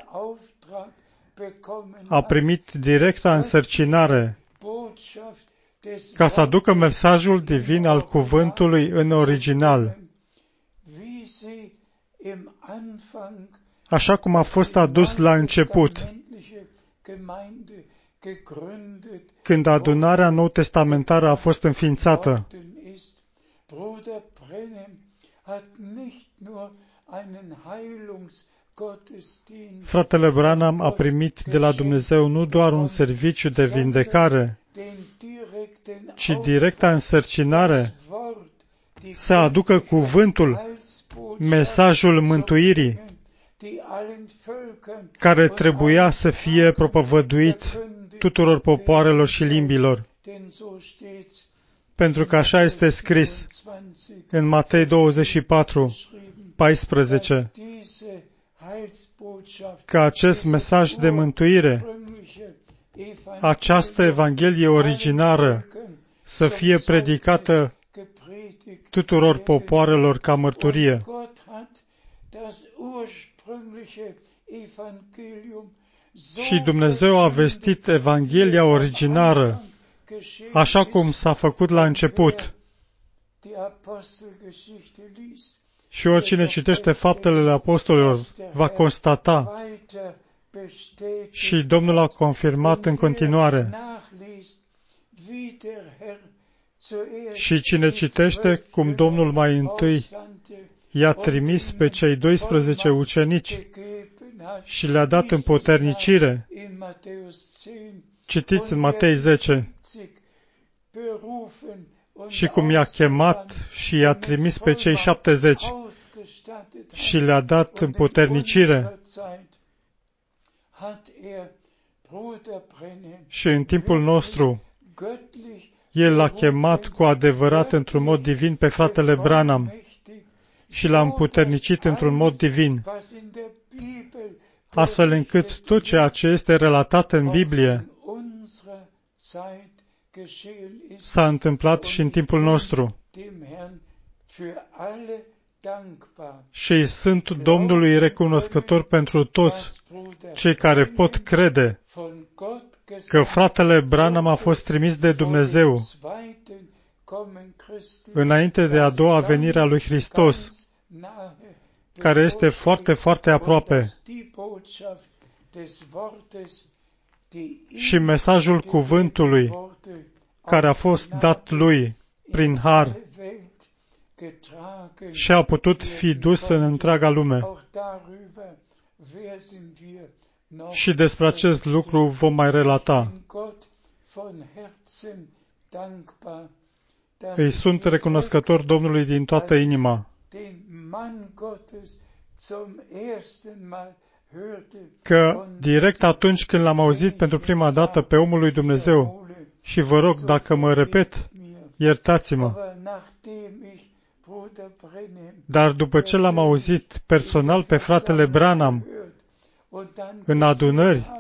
A primit directa însărcinare ca să aducă mesajul divin al cuvântului în original, așa cum a fost adus la început, când adunarea nou-testamentară a fost înființată. Fratele Branham a primit de la Dumnezeu nu doar un serviciu de vindecare, ci directa însărcinare să aducă cuvântul, mesajul mântuirii, care trebuia să fie propovăduit tuturor popoarelor și limbilor. Pentru că așa este scris în Matei douăzeci și patru, paisprezece, că acest mesaj de mântuire, această Evanghelie originară, să fie predicată tuturor popoarelor ca mărturie. Și Dumnezeu a vestit Evanghelia originară, așa cum s-a făcut la început. Și oricine citește faptele apostolilor va constata și Domnul a confirmat în continuare. Și cine citește cum Domnul mai întâi i-a trimis pe cei doisprezece ucenici și le-a dat împuternicire. Citiți în Matei zece. Și cum i-a chemat și i-a trimis pe cei șaptezeci și le-a dat împuternicire. Și în timpul nostru, El l-a chemat cu adevărat într-un mod divin pe fratele Branham și l-a împuternicit într-un mod divin, astfel încât tot ceea ce este relatat în Biblie s-a întâmplat și în timpul nostru. Și sunt Domnului recunoscător pentru toți cei care pot crede că fratele Branham a fost trimis de Dumnezeu înainte de a doua venire a lui Hristos, care este foarte, foarte aproape. Și mesajul cuvântului care a fost dat lui prin har și a putut fi dus în întreaga lume. Și despre acest lucru vom mai relata. Îi sunt recunoscător Domnului din toată inima că direct atunci când l-am auzit pentru prima dată pe omul lui Dumnezeu, și vă rog, dacă mă repet, iertați-mă, dar după ce l-am auzit personal pe fratele Branham în adunări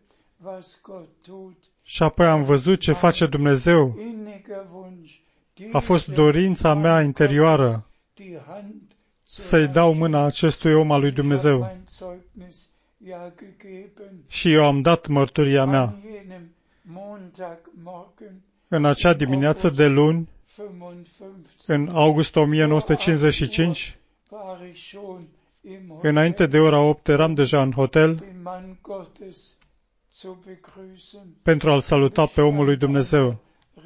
și apoi am văzut ce face Dumnezeu, a fost dorința mea interioară să-i dau mâna acestui om al lui Dumnezeu. și eu am dat mărturia mea. În acea dimineață de luni, în august o mie nouă sute cincizeci și cinci, înainte de ora opt, eram deja în hotel pentru a-l saluta pe omul lui Dumnezeu.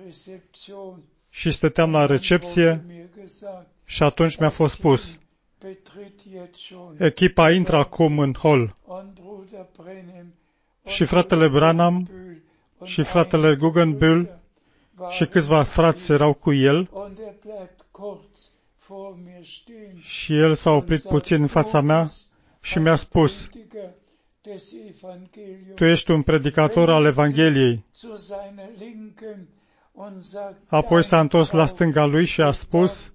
Și stăteam la recepție și atunci mi-a fost spus: echipa intră acum în hol. Și fratele Branham și fratele Guggenbühl și câțiva frați erau cu el și el s-a oprit puțin în fața mea și mi-a spus: tu ești un predicator al Evangheliei. Apoi s-a întors la stânga lui și a spus: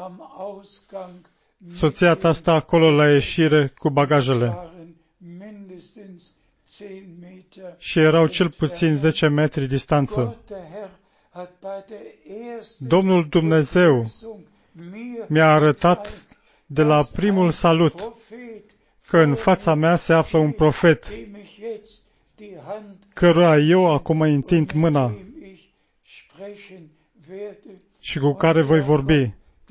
soția ta stă acolo la ieșire cu bagajele. Și erau cel puțin zece metri distanță. Domnul Dumnezeu mi-a arătat de la primul salut că în fața mea se află un profet, căruia eu acum îi întind mâna și cu care voi vorbi.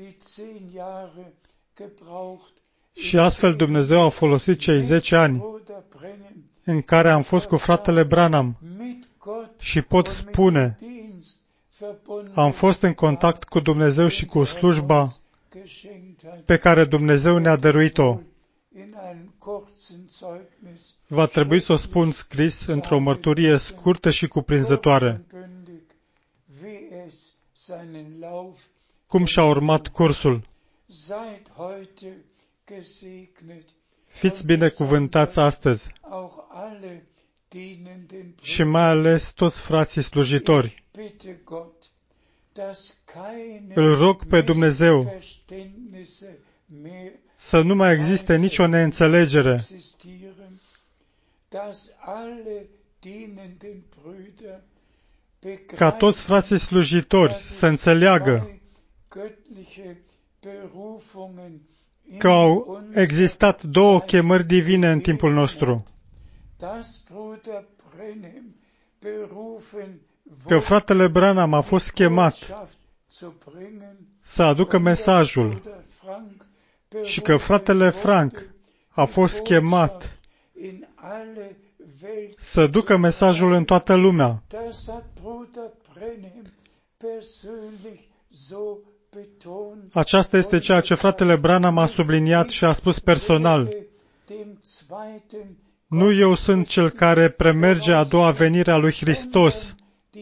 Și astfel Dumnezeu a folosit cei zece ani în care am fost cu fratele Branham și pot spune, am fost în contact cu Dumnezeu și cu slujba pe care Dumnezeu ne-a dăruit-o. Va trebui să o spun scris într-o mărturie scurtă și cuprinzătoare. Cum și-a urmat cursul. Fiți binecuvântați astăzi și mai ales toți frații slujitori. Îl rog pe Dumnezeu să nu mai existe nicio neînțelegere, ca toți frații slujitori să înțeleagă că au existat două chemări divine în timpul nostru. Că fratele Branham a fost chemat să aducă mesajul și că fratele Frank a fost chemat să ducă mesajul în toată lumea. Aceasta este ceea ce fratele Branham a subliniat și a spus personal. Nu eu sunt cel care premerge a doua venire a lui Hristos,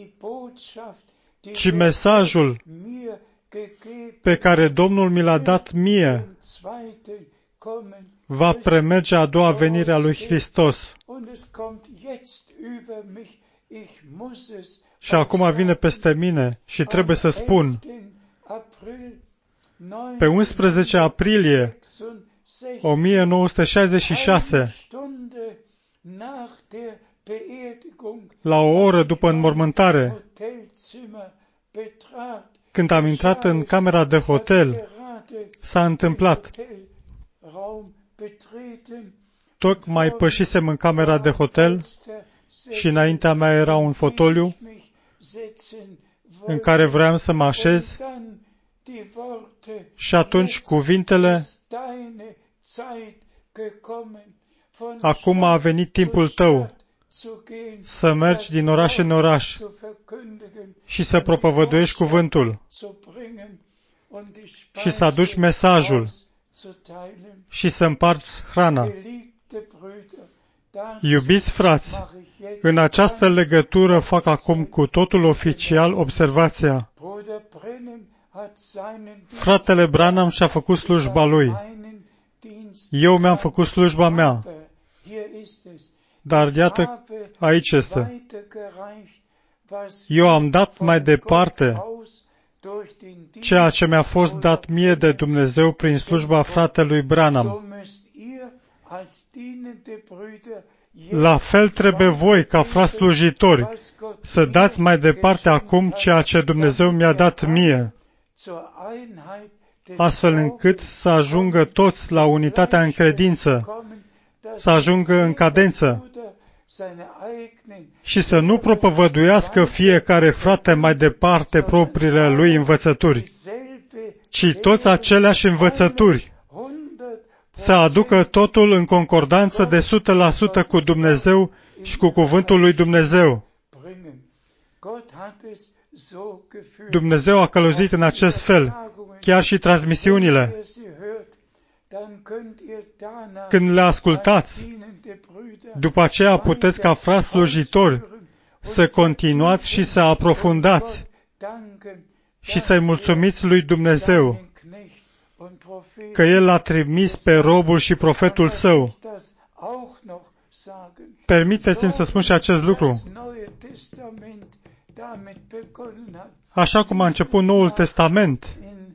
ci mesajul pe care Domnul mi l-a dat mie va premerge a doua venire a lui Hristos. Și acum vine peste mine și trebuie să spun, pe unsprezece aprilie o mie nouă sute șaizeci și șase, la o oră după înmormântare, când am intrat în camera de hotel, s-a întâmplat. Tocmai pășisem în camera de hotel și înaintea mea era un fotoliu în care vreau să mă așez și atunci cuvintele: acum a venit timpul tău să mergi din oraș în oraș și să propovăduiești cuvântul și să aduci mesajul și să împarți hrana. Iubiți frați, în această legătură fac acum cu totul oficial observația. Fratele Branham și-a făcut slujba lui. Eu mi-am făcut slujba mea. Dar iată, aici este. Eu am dat mai departe ceea ce mi-a fost dat mie de Dumnezeu prin slujba fratelui Branham. La fel trebuie voi, ca frați slujitori, să dați mai departe acum ceea ce Dumnezeu mi-a dat mie, astfel încât să ajungă toți la unitatea în credință să ajungă în cadență și să nu propovăduiască fiecare frate mai departe propriile lui învățături, ci toți aceleași învățături, să aducă totul în concordanță de o sută la sută cu Dumnezeu și cu cuvântul lui Dumnezeu. Dumnezeu a călăuzit în acest fel, chiar și transmisiunile. Când le ascultați, după aceea puteți ca frați slujitori să continuați și să aprofundați și să-i mulțumiți lui Dumnezeu că El a trimis pe robul și profetul Său. Permiteți-mi să spun și acest lucru. Așa cum a început Noul Testament,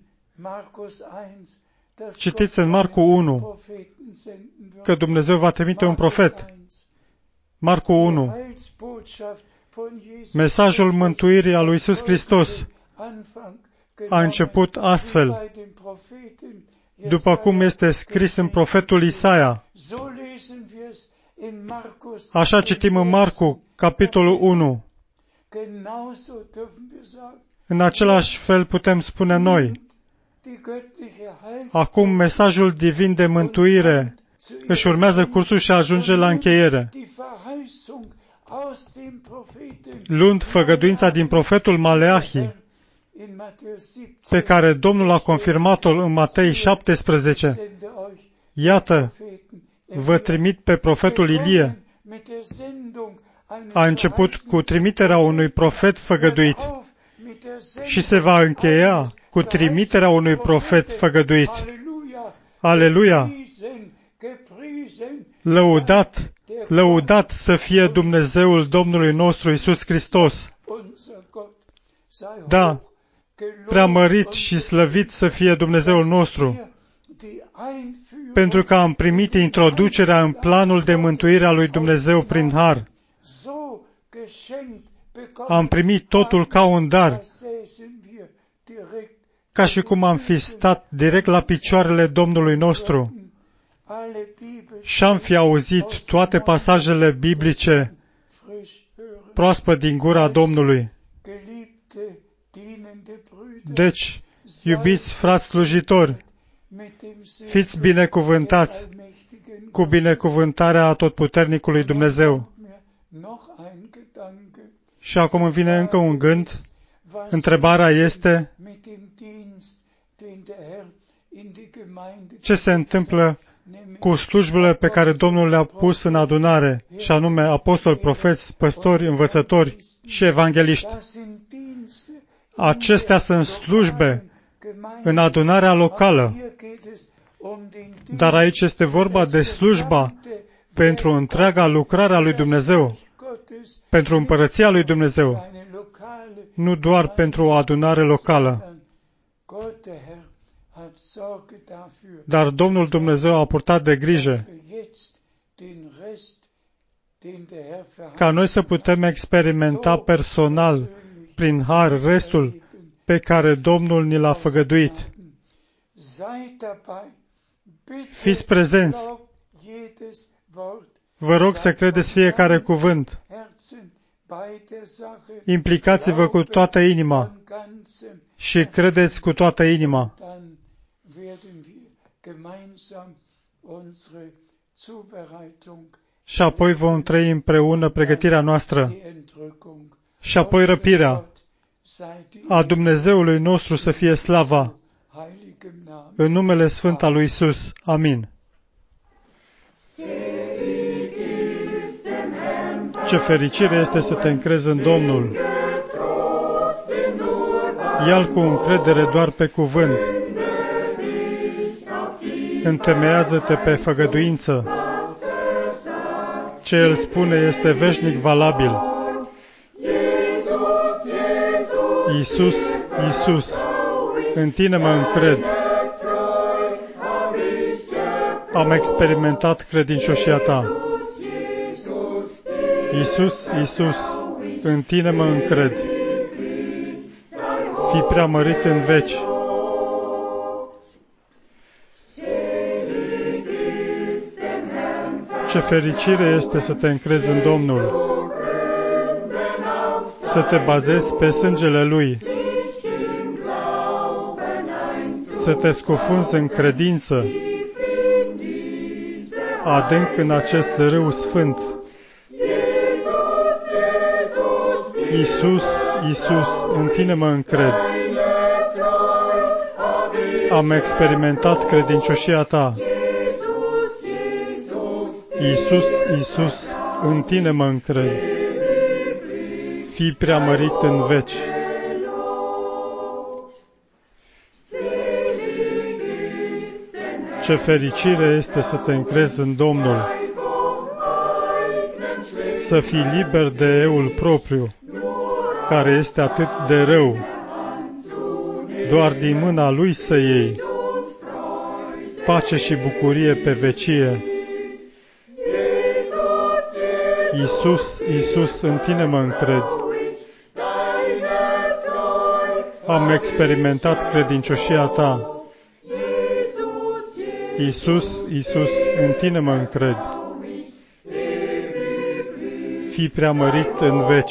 citiți în Marcu unu că Dumnezeu va trimite un profet. Marcu unu. Mesajul mântuirii a lui Iisus Hristos a început astfel, după cum este scris în profetul Isaia. Așa citim în Marcu, capitolul unu. În același fel putem spune noi. Acum mesajul divin de mântuire își urmează cursul și ajunge la încheiere. Luând făgăduința din profetul Maleahi, pe care Domnul a confirmat-o în Matei șaptesprezece, iată, vă trimit pe profetul Ilie. A început cu trimiterea unui profet făgăduit și se va încheia cu trimiterea unui profet făgăduit. Aleluia! Lăudat, lăudat să fie Dumnezeul Domnului nostru Iisus Hristos. Da, preamărit și slăvit să fie Dumnezeul nostru, pentru că am primit introducerea în planul de mântuire a lui Dumnezeu prin har. Am primit totul ca un dar, ca și cum am fi stat direct la picioarele Domnului nostru și am fi auzit toate pasajele biblice proaspăt din gura Domnului. Deci, iubiți frați slujitori, fiți binecuvântați cu binecuvântarea atotputernicului Dumnezeu. Și acum îmi vine încă un gând. Întrebarea este, ce se întâmplă cu slujbele pe care Domnul le-a pus în adunare, și anume apostoli, profeți, păstori, învățători și evangeliști. Acestea sunt slujbe în adunarea locală, dar aici este vorba de slujba pentru întreaga lucrare a lui Dumnezeu, pentru împărăția lui Dumnezeu, nu doar pentru o adunare locală. Dar Domnul Dumnezeu a purtat de grijă ca noi să putem experimenta personal, prin har, restul pe care Domnul ni l-a făgăduit. Fiți prezenți. Vă rog să credeți fiecare cuvânt. Implicați-vă cu toată inima și credeți cu toată inima. Și apoi vom trăi împreună pregătirea noastră și apoi răpirea. A Dumnezeului nostru să fie slava în numele sfânt al lui Isus. Amin. Ce fericire este să te încrezi în Domnul. Ia-L cu încredere doar pe cuvânt. Întemeiază-te pe făgăduință. Ce El spune este veșnic valabil. Iisus, Iisus, în Tine mă încred. Am experimentat credincioșia Ta. Iisus, Iisus, în Tine mă încred. Fii preamărit în veci. Ce fericire este să te încrezi în Domnul, să te bazezi pe sângele Lui, să te scufunzi în credință, adânc în acest râu sfânt. Iisus, Iisus, în Tine mă încred. Am experimentat credincioșia Ta. Iisus, Iisus, în Tine mă încred. Fii preamărit în veci. Ce fericire este să te încrezi în Domnul, să fii liber de eul propriu, care este atât de rău, doar din mâna Lui să iei pace și bucurie pe vecie. Iisus, Iisus, în Tine mă încred. Am experimentat credincioșia Ta. Iisus, Iisus, în Tine mă încred. Fii preamărit în veci.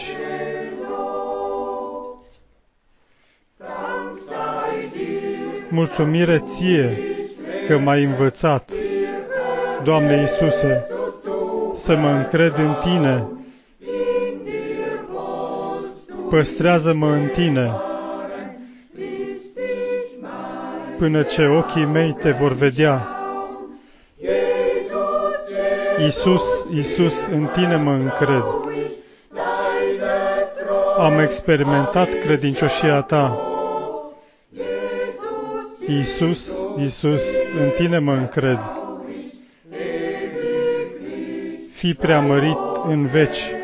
Mulțumire Ție că m-ai învățat, Doamne Iisuse, să mă încred în Tine. Păstrează-mă în Tine, până ce ochii mei Te vor vedea. Iisus, Iisus, în Tine mă încred. Am experimentat credincioșia Ta. Iisus, Iisus, în Tine mă încred. Fii preamărit în veci.